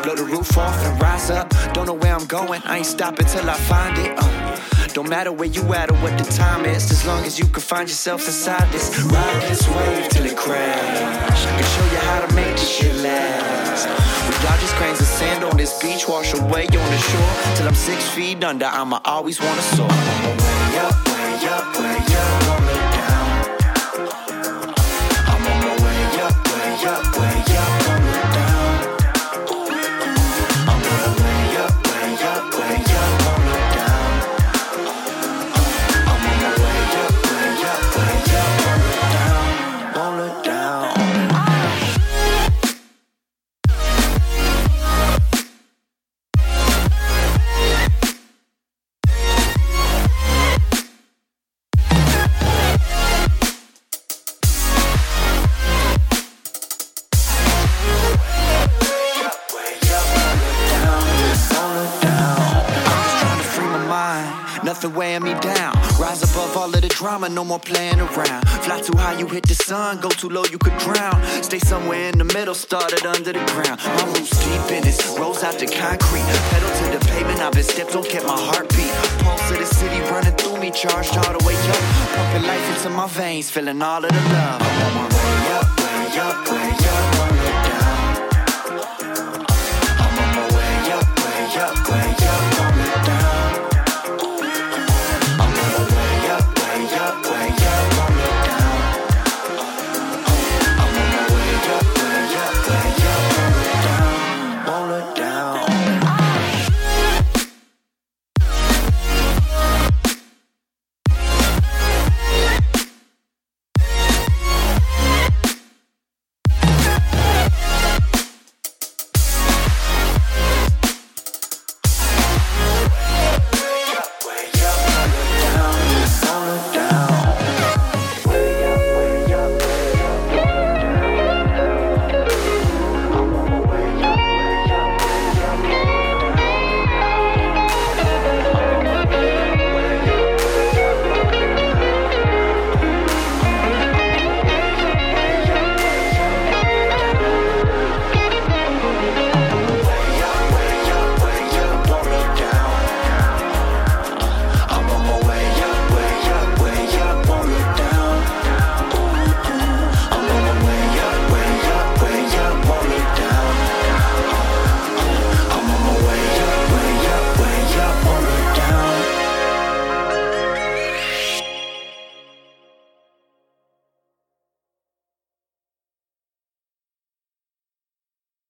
Blow the roof off and rise up. Don't know where I'm going, I ain't stopping till I find it. Don't matter where you at or what the time is, as long as you can find yourself inside this. Ride this wave till it crash. I can show you how to make this shit last. We dodge these grains of sand on this beach, wash away on the shore till I'm 6 feet under. I'ma always wanna soar. I'm on my way up, way up, way up, won't look down. I'm on my way up, way up, way up, won't look down. I'm on my way up, way up, way up, won't look down. I'm on my way up, way up, way up, won't look down, won't look down. Nothing weighing me down. Rise above all of the drama, no more playing around. Fly too high, you hit the sun. Go too low, you could drown. Stay somewhere in the middle, started under the ground. My roots deep in this, rolls out the concrete. Pedal to the pavement, I've been stepped, don't get my heartbeat. Pulse of the city running through me, charged all the way up. Pumping life into my veins, feeling all of the love. I'm on my way up, way up, way up, won't look down.